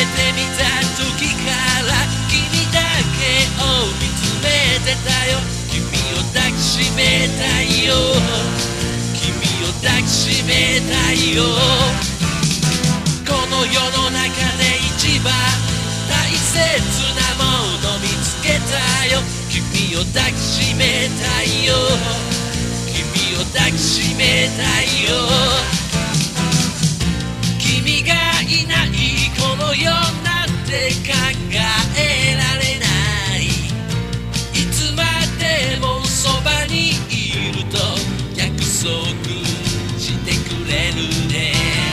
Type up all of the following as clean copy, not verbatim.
て見た時から君だけを見つめてたよ。君を抱きしめたいよ、君を抱きしめたいよ。この世の中で一番大切なもの見つけたよ。君を抱きしめたいよ、君を抱きしめたいよ。君がいないこの世なんて考えられない。いつまでもそばにいると約束してくれるね。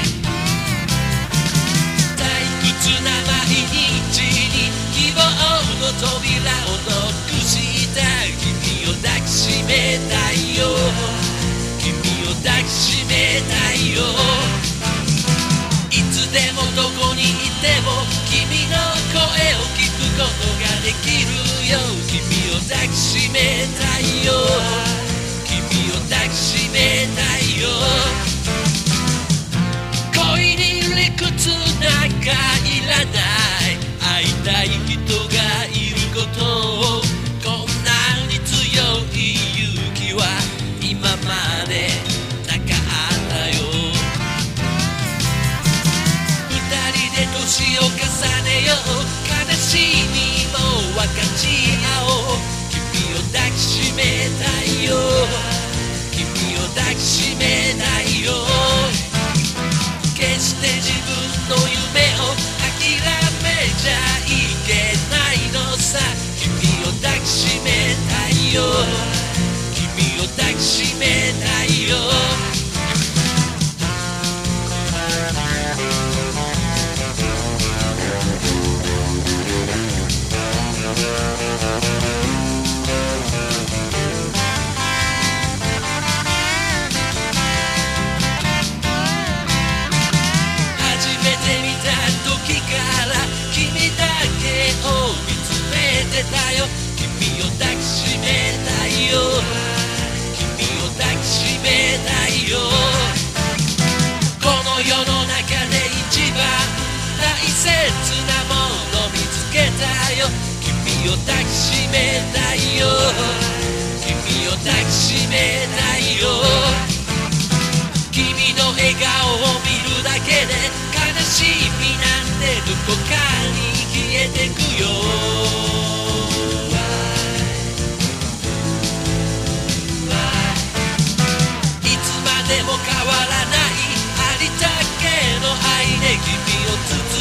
退屈な毎日に希望の扉をノックした君を抱きしめたいよ、君を抱きしめたいよ。いつでもどこにいても君の声を聞くことができるよ。君を抱きしめたいよ、君を抱きしめたいよ。恋に理屈なんかいらない。会いたい人がいることを、こんなに強い勇気は今までなかったよ。二人で年を重ねよう、悲しみも分かち合おう。君を抱きしめたいよ、君を抱きしめたいよ。決して自分の夢を諦めちゃいけないのさ。君を抱きしめたいよ、君を抱きしめたいよ。初めて見た時から君だけを見つめてたよ。君を抱きしめたいよ、君を抱きしめたいよ。この世の中で一番大切なもの見つけたよ。君を抱きしめたいよ、君を抱きしめたいよ。君の笑顔を見るだけで悲しみなんてどこかに消えてくよ。いつまでも変わらないありったけの愛で君を包